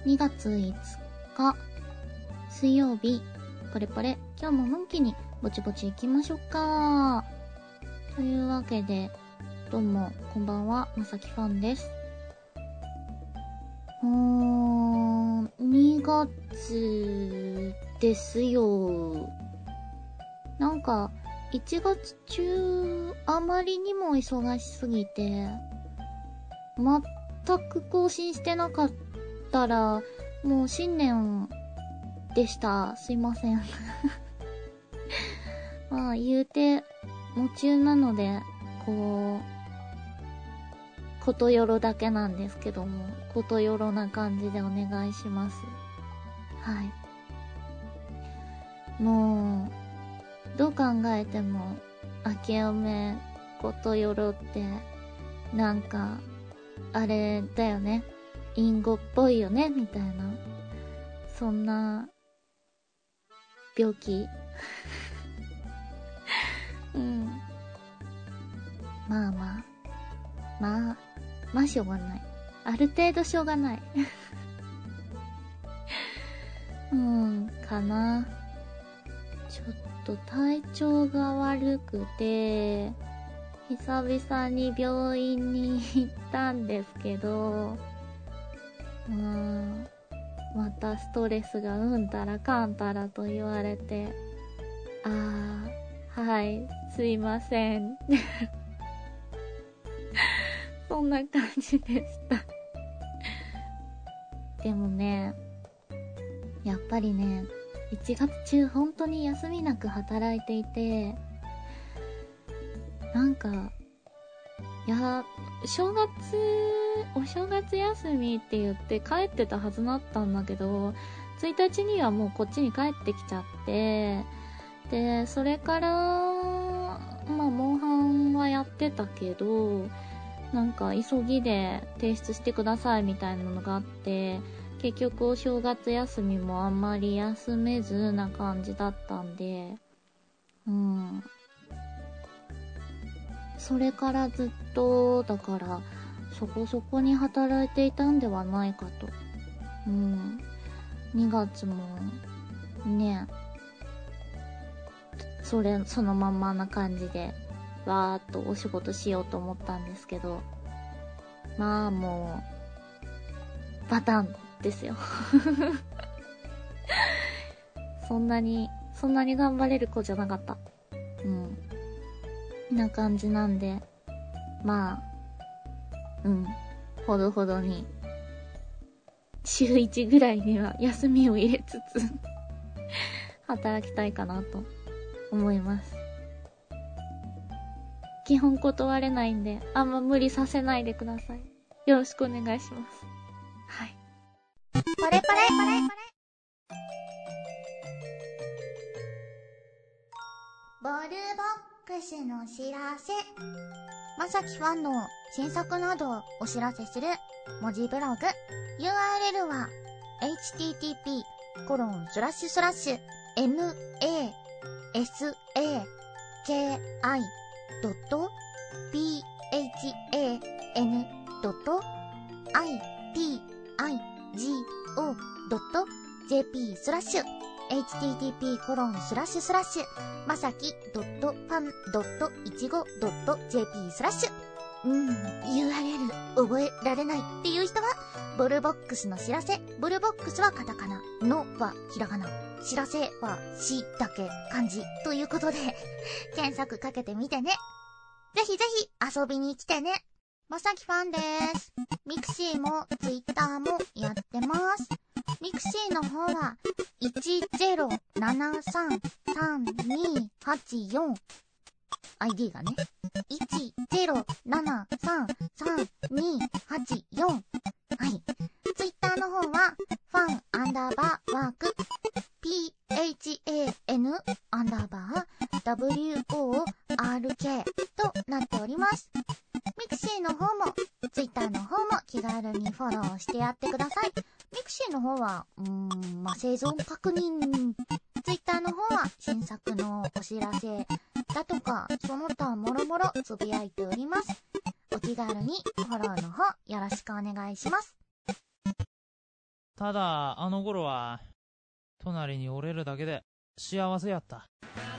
2月5日水曜日、ポレポレ、今日ものんきにぼちぼち行きましょうか。というわけで、どうもこんばんは、まさきファンです。2月ですよ。なんか1月中あまりにも忙しすぎて全く更新してなかったらもう新年でした。すいません。まあ言うて夢中なのでことよろだけなんですけども、ことよろな感じでお願いします。はい。もうどう考えても明けおめことよろってなんかあれだよね、隠語っぽいよねみたいな、そんな病気。うん。まあしょうがない。ある程度しょうがない。かな。ちょっと体調が悪くて、久々に病院に行ったんですけど、またストレスがうんたらかんたらと言われて、はい、すいません。そんな感じでした。でもね、やっぱりね、1月中本当に休みなく働いていて、なんか、お正月休みって言って帰ってたはずだったんだけど、1日にはもうこっちに帰ってきちゃって、で、それから、モンハンはやってたけど、なんか急ぎで提出してくださいみたいなのがあって、結局お正月休みもあんまり休めずな感じだったんで、それからずっと、だから、そこそこに働いていたんではないかと。2月も、ね、そのまんまな感じで、わーっとお仕事しようと思ったんですけど、まあもう、バタンですよ。そんなに頑張れる子じゃなかった。な感じなんで、まあ、ほどほどに、週1ぐらいには休みを入れつつ、働きたいかなと思います。基本断れないんで、あんま無理させないでください。よろしくお願いします。はい。 パレパレボールボックスの知らせ。まさきファンの新作などをお知らせする文字ブログ。URL は masaki.phankei.pigo.jp http:// まさき .fan.15.jp/。URL 覚えられないっていう人は、ボルボックスの知らせ。ボルボックスはカタカナ、のはひらがな、知らせはしだけ漢字ということで、検索かけてみてね。ぜひぜひ遊びに来てね。まさきファンです。ミクシーもツイッターもやってます。ミクシーの方は 10733284 ID がね 10733284。 はい。ツイッターの方はファン_ワーク PHAN_WORK となっております。ミクシーの方もツイッターの方も気軽にフォローしてやってください。ミクシーの方は生存確認、ツイッターの方は新作のお知らせだとかその他もろもろつぶやいております。お気軽にフォローの方よろしくお願いします。 ただあの頃は隣におれるだけで幸せやった。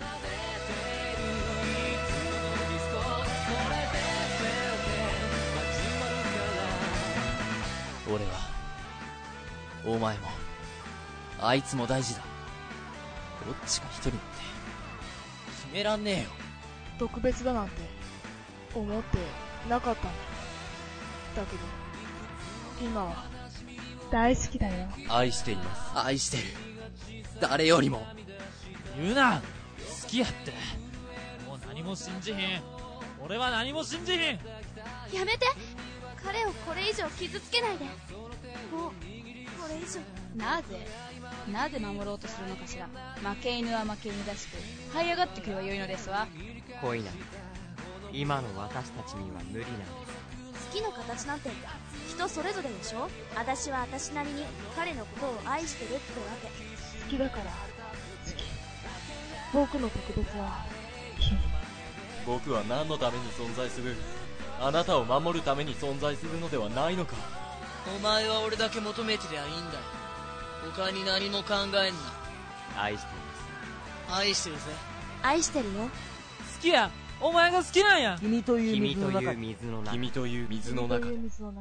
俺はお前もあいつも大事だ。どっちが一人って決めらんねえよ。 特別だなんて思ってなかったんだ。だけど今は大好きだよ。 愛しています。愛してる。誰よりも。 言うな、好きやって。もう何も信じひん。俺は何も信じひん。 やめて、彼をこれ以上傷つけないで。もうこれ以上。 なぜ守ろうとするのかしら。負け犬は負け犬らしく這い上がってくればよいのですわ。 恋なんて今の私たちには無理なんです。 好きの形なんて人それぞれでしょ。私は私なりに彼のことを愛してるってわけ。 好きだから好き。僕の特別は君。 僕は何のために存在する？あなたを守るために存在するのではないのか？ お前は俺だけ求めてりゃいいんだよ。他に何も考えんな。 愛しています。 愛してるぜ。 愛してるよ。 好きや。お前が好きなんや。 君という水の中で。君という水の中で。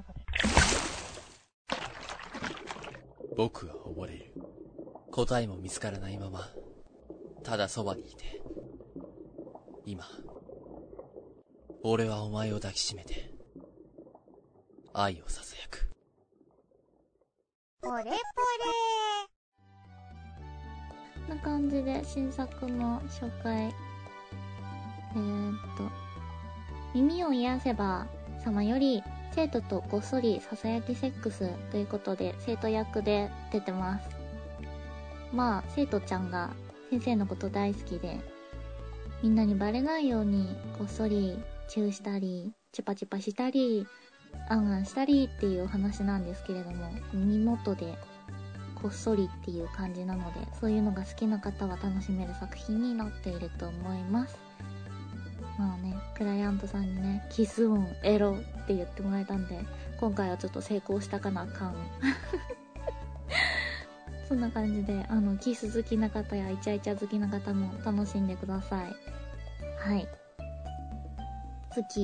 僕は溺れる。答えも見つからないまま、ただそばにいて。今、俺はお前を抱きしめて、愛をささやく。 ポレポレこんな感じで新作の紹介。耳を癒せば様より生徒とごっそりささやきセックスということで生徒役で出てます。まあ生徒ちゃんが先生のこと大好きで、みんなにバレないようにこっそりチューしたりチュパチュパしたりあんあんしたりっていうお話なんですけれども、耳元でこっそりっていう感じなので、そういうのが好きな方は楽しめる作品になっていると思います。まあね、クライアントさんにね、キス音エロって言ってもらえたんで、今回はちょっと成功したかな感そんな感じで、キス好きな方やイチャイチャ好きな方も楽しんでください。はい。次、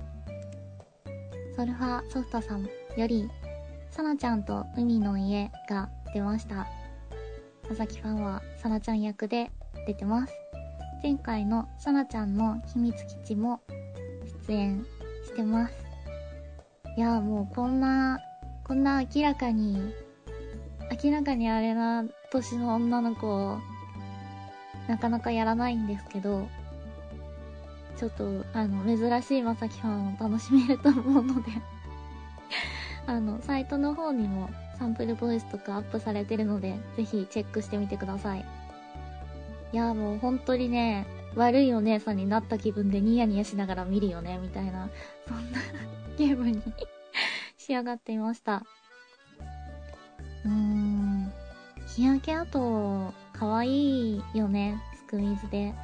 ソルファソフトさんより、サナちゃんと海の家が出ました。佐々木ファンはサナちゃん役で出てます。前回のサナちゃんの秘密基地も出演してます。いやもうこんな明らかにあれな年の女の子なかなかやらないんですけど、ちょっと珍しいまさきファンを楽しめると思うのでサイトの方にもサンプルボイスとかアップされてるので、ぜひチェックしてみてください。いやもう本当にね、悪いお姉さんになった気分でニヤニヤしながら見るよねみたいな、そんなゲームに仕上がっていました。日焼け跡かわいいよね、スクイーズで。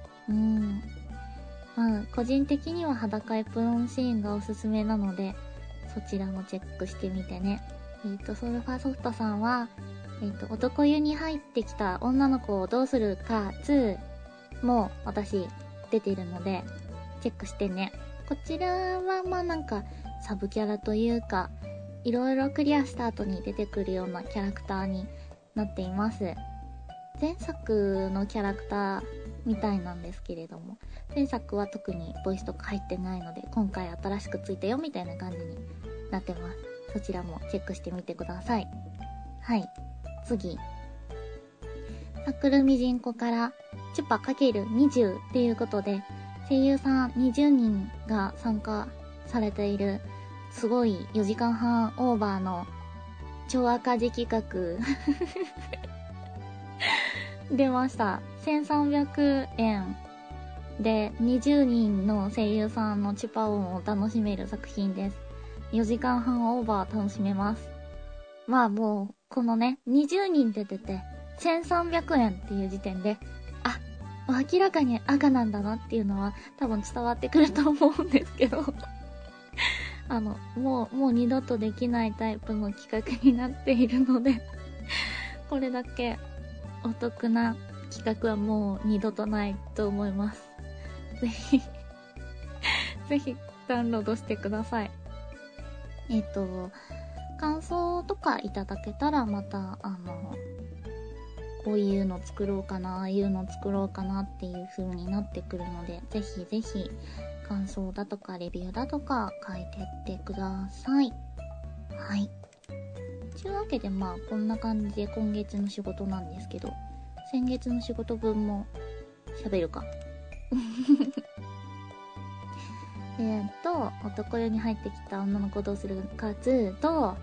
まあ個人的には裸エプロンシーンがおすすめなので、そちらもチェックしてみてね。ソルファソフトさんは男湯に入ってきた女の子をどうするか2も私出てるのでチェックしてね。こちらはまあなんかサブキャラというか、いろいろクリアした後に出てくるようなキャラクターになっています。前作のキャラクターみたいなんですけれども、前作は特にボイスとか入ってないので、今回新しくついたよみたいな感じになってます。そちらもチェックしてみてください。はい。次。サクルミジンコからチュパ ×20 っていうことで、声優さん20人が参加されている、すごい4時間半オーバーの超赤字企画出ました。1300円で20人の声優さんのチュパ音を楽しめる作品です。4時間半オーバー楽しめます。まあもうこのね、20人出てて1300円っていう時点で、あ、明らかに赤なんだなっていうのは多分伝わってくると思うんですけどもう二度とできないタイプの企画になっているのでこれだけお得な企画はもう二度とないと思います。ぜひぜひダウンロードしてください。感想とかいただけたらまたこういうの作ろうかな、ああいうの作ろうかなっていう風になってくるので、ぜひぜひ感想だとかレビューだとか書いてってください。はい。というわけでこんな感じで今月の仕事なんですけど、先月の仕事分も喋るか。男湯に入ってきた女の子どうするか2と、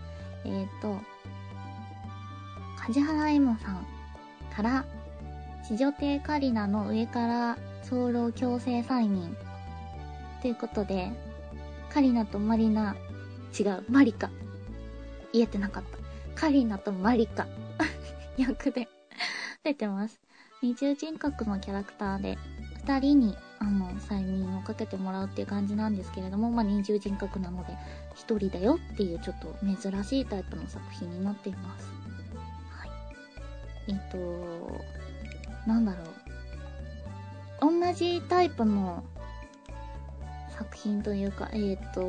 梶原エモさんから、地女帝カリナの上から早漏強制催眠。ということで、カリナとマリナ、違う、マリカ。言えてなかった。カリナとマリカ役で出てます。二重人格のキャラクターで、二人に催眠をかけてもらうっていう感じなんですけれども、二重人格なので一人だよっていうちょっと珍しいタイプの作品になっています。はい。なんだろう。同じタイプの作品というか、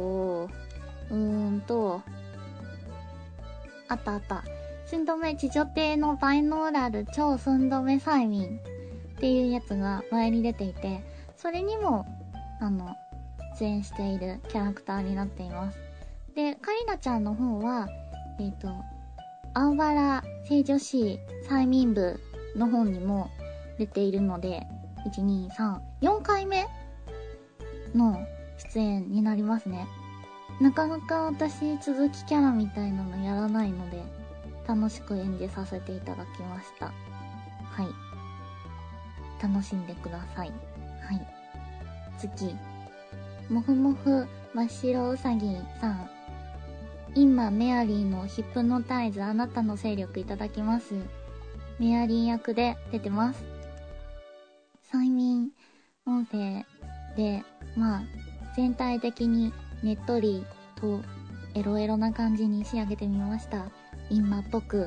あった。寸止め地女帝のバイノーラル超寸止め催眠っていうやつが前に出ていて、それにも出演しているキャラクターになっています。で、カリナちゃんの方は青バラ聖女子催眠部の方にも出ているので、1、2、3、4回目の出演になりますね。なかなか私続きキャラみたいなのやらないので、楽しく演じさせていただきました。はい。楽しんでください。はい。次。もふもふ真っ白うさぎさん。今メアリーのヒプノタイズあなたの勢力いただきます。メアリー役で出てます。催眠音声で、全体的にねっとりとエロエロな感じに仕上げてみました。今っぽく。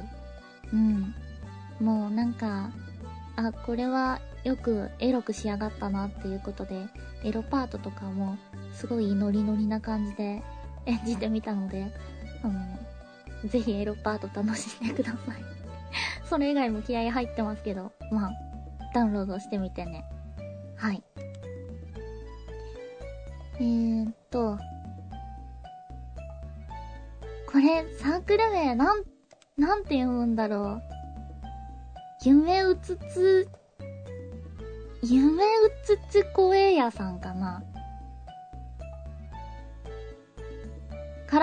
もうなんか、これはよくエロく仕上がったなっていうことで、エロパートとかもすごいノリノリな感じで演じてみたので、ぜひエロパート楽しんでください。それ以外も気合入ってますけど、ダウンロードしてみてね。はい。これ、サークル名、なんて読むんだろう。夢うつつ声屋さんかなから、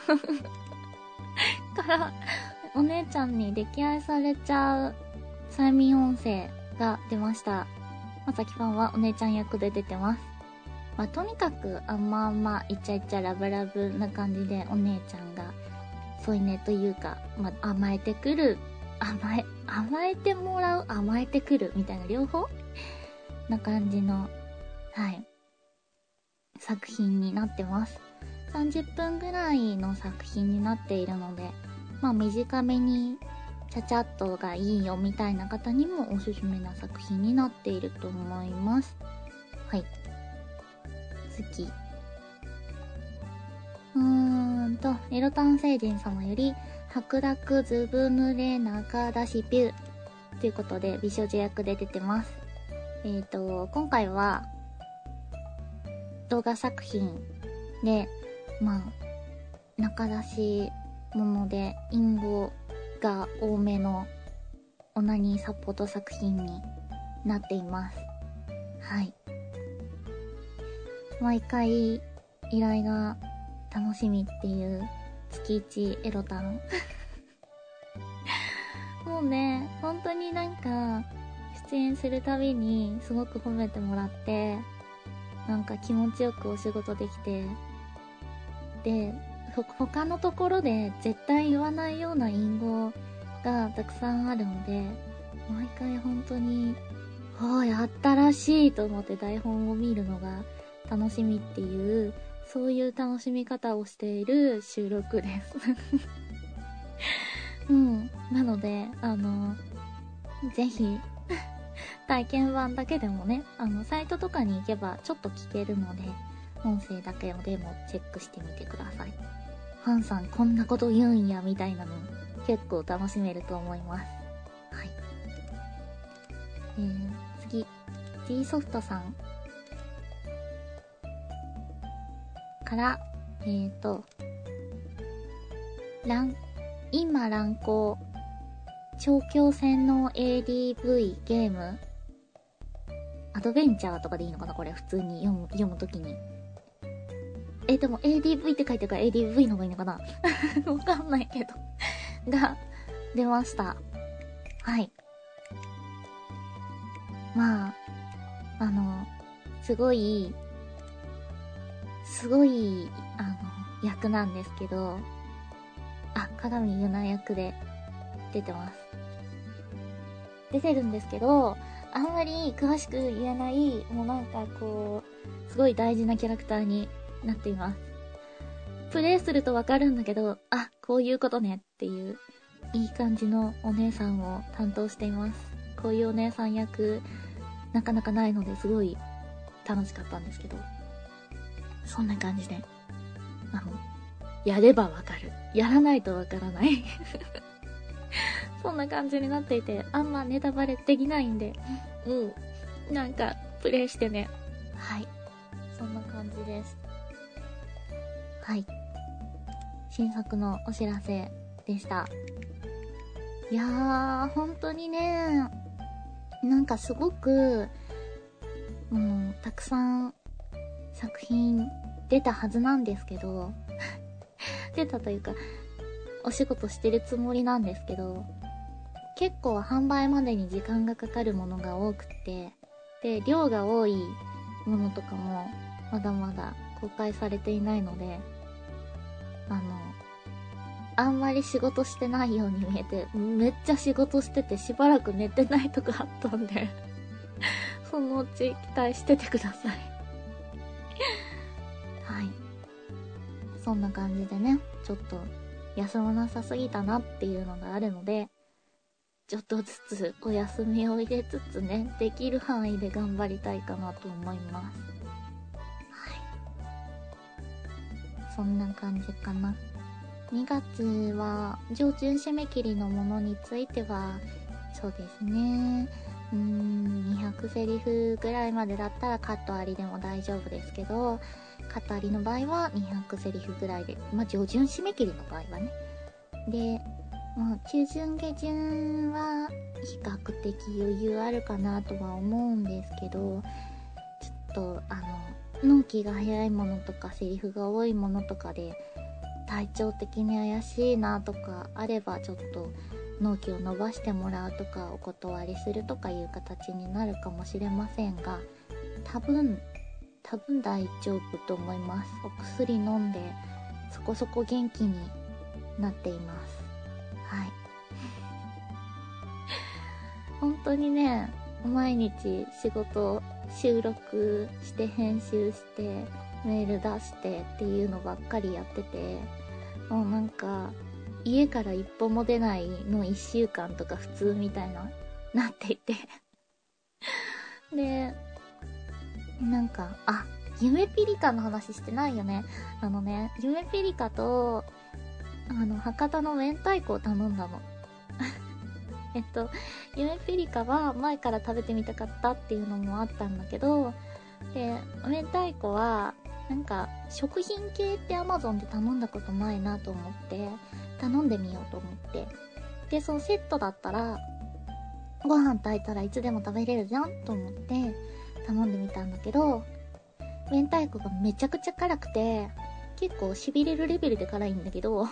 お姉ちゃんに溺愛されちゃう催眠音声が出ました。まさきファンはお姉ちゃん役で出てます。とにかく、イチャイチャラブラブな感じでお姉ちゃんが、添い寝というか、甘えてくる、甘えてもらう、甘えてくる、みたいな両方な感じの、作品になってます。30分ぐらいの作品になっているので、短めに、ちゃちゃっとがいいよみたいな方にもおすすめな作品になっていると思います。はい。次。エロタン星人様より、白濁ずぶ濡れ中出しピュー。ということで、美少女役で出てます。今回は、動画作品で、中出しもので、隠語が多めのオナニーサポート作品になっています。はい。毎回依頼が楽しみっていう月1エロタンもうね、本当になんか出演するたびにすごく褒めてもらって、なんか気持ちよくお仕事できて、で、他のところで絶対言わないような隠語がたくさんあるので、毎回本当にやったらしいと思って台本を見るのが楽しみっていうそういう楽しみ方をしている収録です。うん。なので、ぜひ、体験版だけでもね、サイトとかに行けばちょっと聞けるので、音声だけでもチェックしてみてください。ファンさんこんなこと言うんや、みたいなの結構楽しめると思います。はい。次、G ソフトさんから、今乱行、超強洗脳 ADV ゲーム、アドベンチャーとかでいいのかなこれ、普通に読むときに。でも ADV って書いてるから ADV の方がいいのかなわかんないけど。が、出ました。はい。まあ、すごい、役なんですけど、鏡ゆな役で出てます。出てるんですけど、あんまり詳しく言えない、もうなんかこう、すごい大事なキャラクターになっています。プレイするとわかるんだけど、こういうことねっていう、いい感じのお姉さんを担当しています。こういうお姉さん役、なかなかないのですごい楽しかったんですけど、そんな感じで、やればわかる。やらないとわからない。そんな感じになっていて、あんまネタバレできないんで、なんか、プレイしてね。はい。そんな感じです。はい。新作のお知らせでした。いやー、本当にね、なんかすごく、たくさん作品出たはずなんですけど、出たというか、お仕事してるつもりなんですけど、結構販売までに時間がかかるものが多くて、で、量が多いものとかもまだまだ公開されていないので、あんまり仕事してないように見えて、めっちゃ仕事しててしばらく寝てないとかあったんで、そのうち期待しててください。はい。そんな感じでね、ちょっと休まなさすぎたなっていうのがあるので、ちょっとずつお休みを入れつつね、できる範囲で頑張りたいかなと思います。はい。そんな感じかな。2月は上旬締め切りのものについては、そうですね。200セリフぐらいまでだったらカットありでも大丈夫ですけど、カットありの場合は200セリフぐらいで、上旬締め切りの場合はね。で、中旬下旬は比較的余裕あるかなとは思うんですけど、ちょっと納期が早いものとかセリフが多いものとかで体調的に怪しいなとかあれば、ちょっと納期を伸ばしてもらうとかお断りするとかいう形になるかもしれませんが、多分大丈夫と思います。お薬飲んでそこそこ元気になっています。はい。本当にね、毎日仕事収録して編集してメール出してっていうのばっかりやってて、もうなんか家から一歩も出ないの1週間とか普通みたいなっていてで、なんか夢ピリカの話してないよね。夢ピリカと博多の明太子を頼んだの夢ピリカは前から食べてみたかったっていうのもあったんだけど、で、明太子はなんか食品系って Amazon で頼んだことないなと思って頼んでみようと思って、でそのセットだったらご飯炊いたらいつでも食べれるじゃんと思って頼んでみたんだけど、明太子がめちゃくちゃ辛くて結構痺れるレベルで辛いんだけど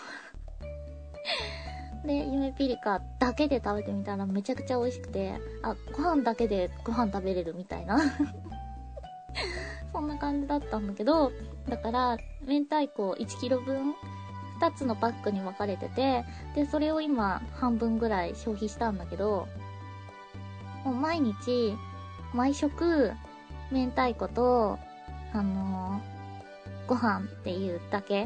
で、夢ピリカだけで食べてみたらめちゃくちゃ美味しくて、ご飯だけでご飯食べれるみたいなそんな感じだったんだけど、だから明太子1キロ分2つのパックに分かれてて、でそれを今半分ぐらい消費したんだけど、もう毎日毎食明太子とご飯っていうだけ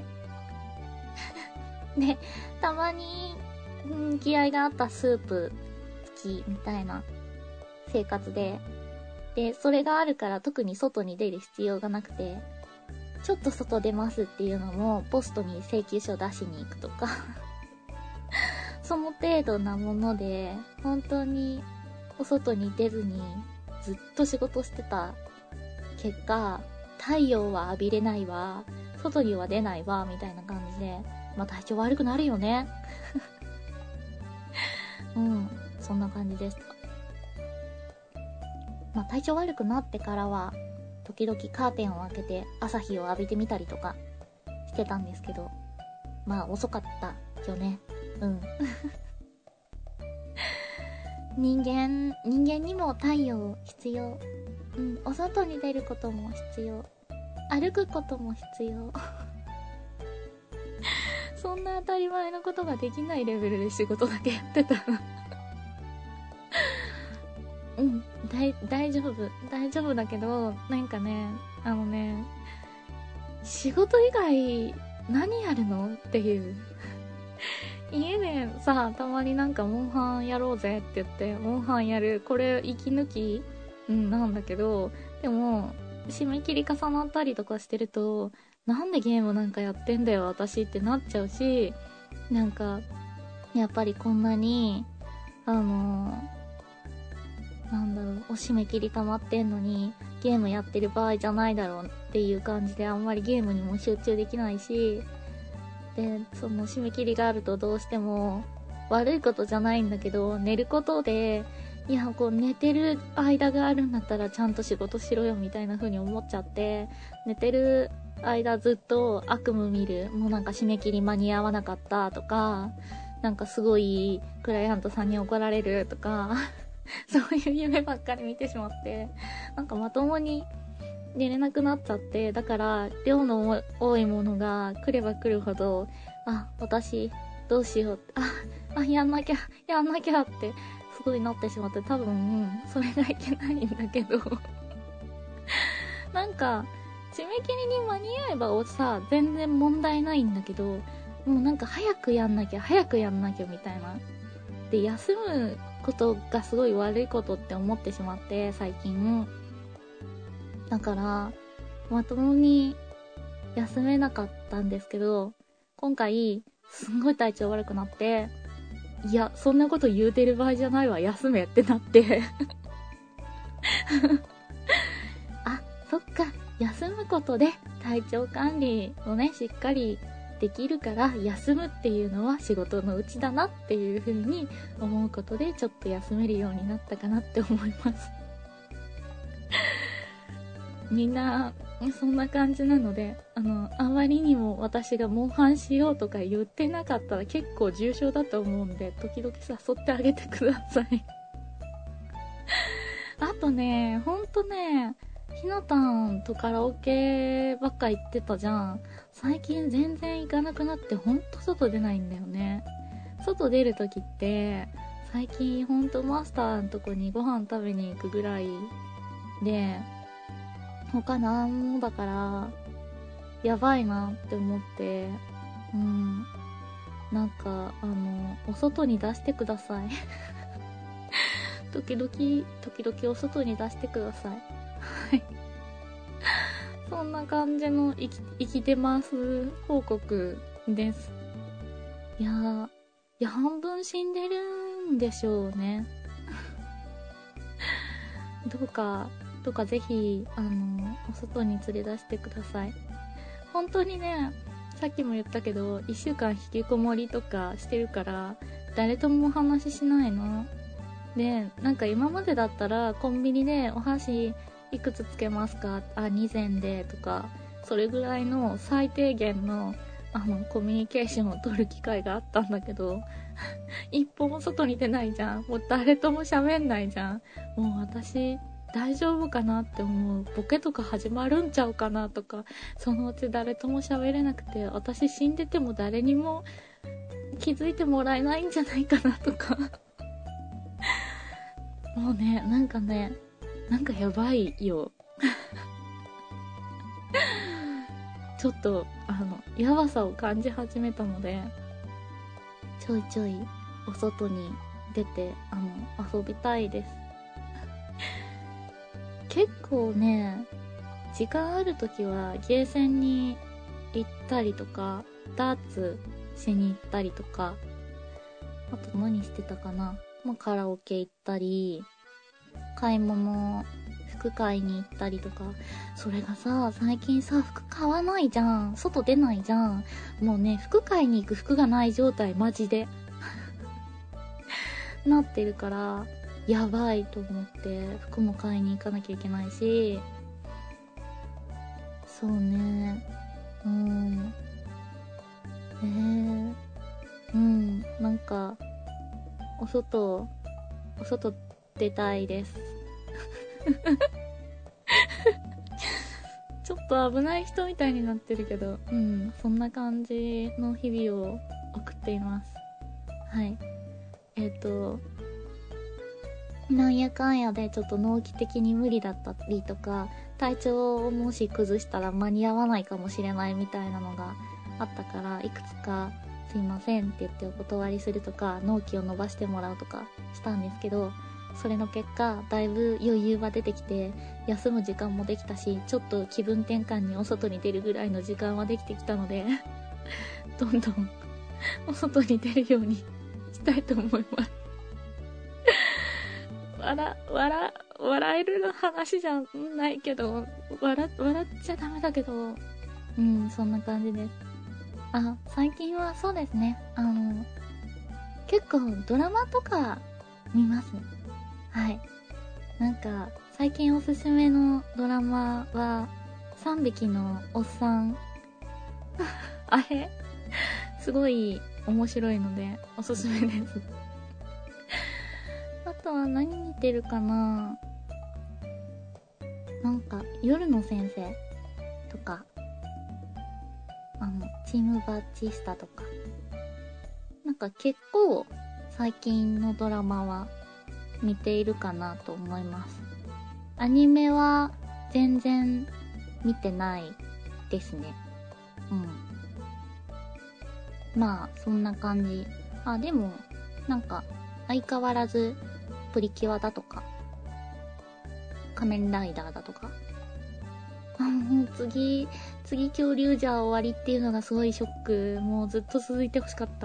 で、たまに、気合があったスープ付きみたいな生活で、で、それがあるから特に外に出る必要がなくて、ちょっと外出ますっていうのもポストに請求書出しに行くとかその程度なもので、本当にお外に出ずにずっと仕事してた結果、太陽は浴びれないわ、外には出ないわ、みたいな感じで、まあ体調悪くなるよねうん、そんな感じでした。まあ体調悪くなってからは時々カーテンを開けて朝日を浴びてみたりとかしてたんですけど、まあ遅かったよね。うん人間にも太陽必要。うん、お外に出ることも必要。歩くことも必要そんな当たり前のことができないレベルで仕事だけやってたうん、大丈夫だけど、なんかね、仕事以外何やるのっていう家でさ、たまになんかモンハンやろうぜって言ってモンハンやる、これ息抜きなんだけど、でも締め切り重なったりとかしてると、なんでゲームなんかやってんだよ私ってなっちゃうし、なんかやっぱりこんなになんだろう、お締め切り溜まってんのにゲームやってる場合じゃないだろうっていう感じで、あんまりゲームにも集中できないし、でその締め切りがあるとどうしても悪いことじゃないんだけど、寝ることで、いやこう寝てる間があるんだったらちゃんと仕事しろよみたいな風に思っちゃって、寝てる間ずっと悪夢見る、もうなんか締め切り間に合わなかったとか、なんかすごいクライアントさんに怒られるとかそういう夢ばっかり見てしまって、なんかまともに寝れなくなっちゃって、だから量の多いものが来れば来るほど、あ、私どうしよう、やんなきゃってすごいなってしまって、多分それがいけないんだけどなんか締め切りに間に合えばさ全然問題ないんだけど、もうなんか早くやんなきゃみたいなで、休むことがすごい悪いことって思ってしまって最近。だからまともに休めなかったんですけど、今回すんごい体調悪くなって、いやそんなこと言うてる場合じゃないわ、休めってなってあ、そっか、休むことで体調管理をねしっかりできるから、休むっていうのは仕事のうちだなっていう風に思うことで、ちょっと休めるようになったかなって思いますみんなそんな感じなので、あまりにも私がモンハンしようとか言ってなかったら結構重症だと思うんで、時々誘ってあげてくださいあとね、ほんとね、ひなたんとカラオケばっか行ってたじゃん。最近全然行かなくなって、ほんと外出ないんだよね。外出るときって最近ほんとマスターのとこにご飯食べに行くぐらいで、他なんもだからやばいなって思って、なんかお外に出してください時々お外に出してくださいはいそんな感じの生きてます報告です。いや半分死んでるんでしょうねどうかぜひお外に連れ出してください。本当にね、さっきも言ったけど1週間引きこもりとかしてるから誰ともお話ししないので、なんか今までだったらコンビニでお箸いくつつけますか、2膳でとか、それぐらいの最低限のコミュニケーションを取る機会があったんだけど一歩も外に出ないじゃん。もう誰とも喋んないじゃん。もう私大丈夫かなって思う。ボケとか始まるんちゃうかなとか、そのうち誰とも喋れなくて、私死んでても誰にも気づいてもらえないんじゃないかなとかもうね、なんかやばいよちょっと、やばさを感じ始めたので、ちょいちょいお外に出て、遊びたいです。結構ね、時間あるときはゲーセンに行ったりとか、ダーツしに行ったりとか、あと何してたかな、カラオケ行ったり、買い物、服買いに行ったりとか。それがさ、最近さ、服買わないじゃん。外出ないじゃん。もうね、服買いに行く服がない状態、マジで。なってるから、やばいと思って、服も買いに行かなきゃいけないし、そうね、なんか、お外出たいです。ちょっと危ない人みたいになってるけど、そんな感じの日々を送っています。はい。なんやかんやでちょっと納期的に無理だったりとか、体調をもし崩したら間に合わないかもしれないみたいなのがあったから、いくつかすいませんって言ってお断りするとか、納期を伸ばしてもらうとかしたんですけど、それの結果、だいぶ余裕は出てきて、休む時間もできたし、ちょっと気分転換にお外に出るぐらいの時間はできてきたので、どんどんお外に出るようにしたいと思います。笑える話じゃないけど、笑っちゃダメだけど、そんな感じです。最近はそうですね、結構ドラマとか見ます。はい。なんか、最近おすすめのドラマは、3匹のおっさん。あれすごい面白いので、おすすめです。あとは何見てるかな？なんか、夜の先生とか、チームバッチスタとか。なんか結構、最近のドラマは見ているかなと思います。アニメは全然見てないですね。まあ、そんな感じ。でも、なんか、相変わらず、プリキュアだとか、仮面ライダーだとか。もう次恐竜じゃ終わりっていうのがすごいショック。もうずっと続いてほしかった。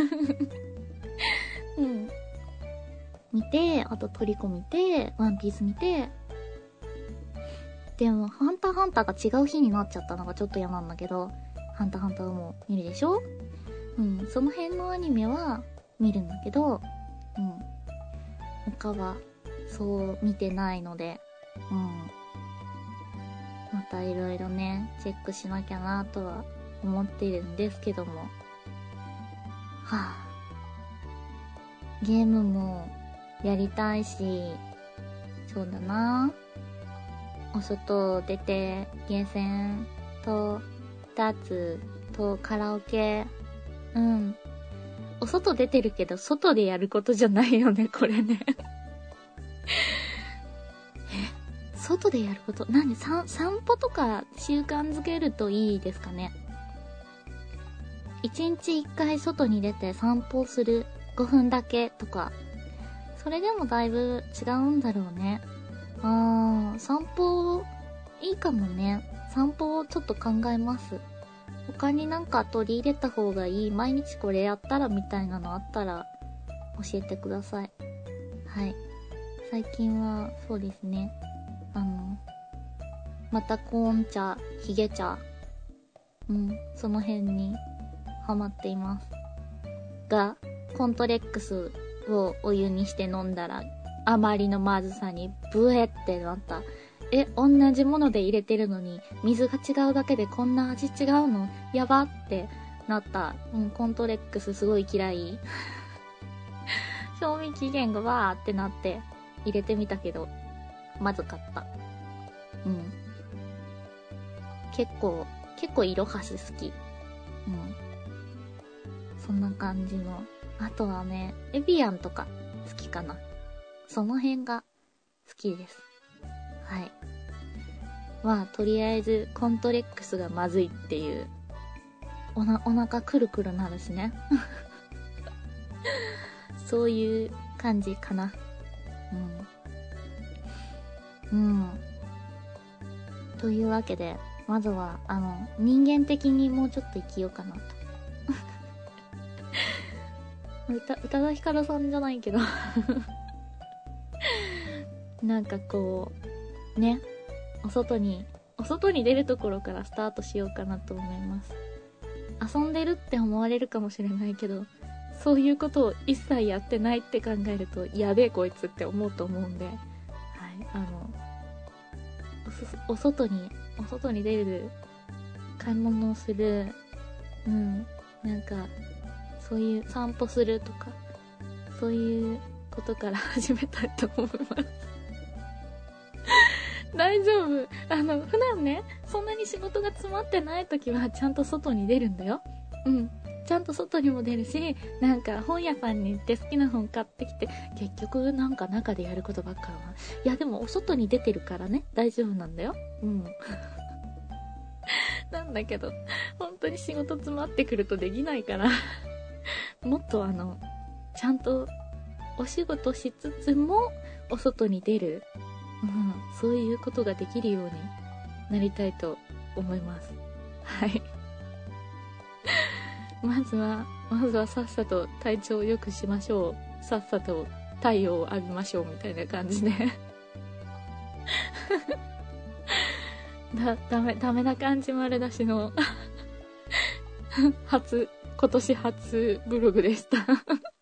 見て、あとトリコ見て、ワンピース見て、でも、ハンターハンターが違う日になっちゃったのがちょっと嫌なんだけど、ハンターハンターも見るでしょ？その辺のアニメは見るんだけど、他はそう見てないので、またいろいろね、チェックしなきゃなとは思っているんですけども。ゲームもやりたいし、そうだな。お外出て、ゲーセンと、ダーツとカラオケ。お外出てるけど、外でやることじゃないよね、これね。外でやること？散歩とか習慣づけるといいですかね。1日1回外に出て散歩する5分だけとか。それでもだいぶ違うんだろうね。散歩、いいかもね。散歩をちょっと考えます。他になんか取り入れた方がいい、毎日これやったらみたいなのあったら教えてください。はい。最近はそうですね。またコーン茶、ヒゲ茶。その辺にハマっています。が、コントレックスをお湯にして飲んだら、あまりのまずさにブエってなった。同じもので入れてるのに、水が違うだけでこんな味違うの？やばってなった。コントレックスすごい嫌い。賞味期限がわーってなって入れてみたけど、まずかった。結構イロハス好き。そんな感じの。あとはね、エビアンとか好きかな。その辺が好きです。はい。 はとりあえずコントレックスがまずいっていう。お腹くるくるなるしね。そういう感じかな。というわけで、まずは、人間的にもうちょっと生きようかなと。宇多田ヒカルさんじゃないけど。なんかこう、ね、お外に出るところからスタートしようかなと思います。遊んでるって思われるかもしれないけど、そういうことを一切やってないって考えると、やべえこいつって思うと思うんで、はい、お外に出る、買い物をする、なんか、そういう散歩するとか、そういうことから始めたいと思います。大丈夫。普段ね、そんなに仕事が詰まってない時はちゃんと外に出るんだよ。ちゃんと外にも出るし、なんか本屋さんに行って好きな本買ってきて、結局なんか中でやることばっかだな。いやでもお外に出てるからね、大丈夫なんだよ。なんだけど、本当に仕事詰まってくるとできないから、もっとちゃんとお仕事しつつもお外に出る。そういうことができるようになりたいと思います。はい。まずはさっさと体調を良くしましょう。さっさと太陽を浴びましょうみたいな感じで。ダメな感じ丸出しの今年初ブログでした。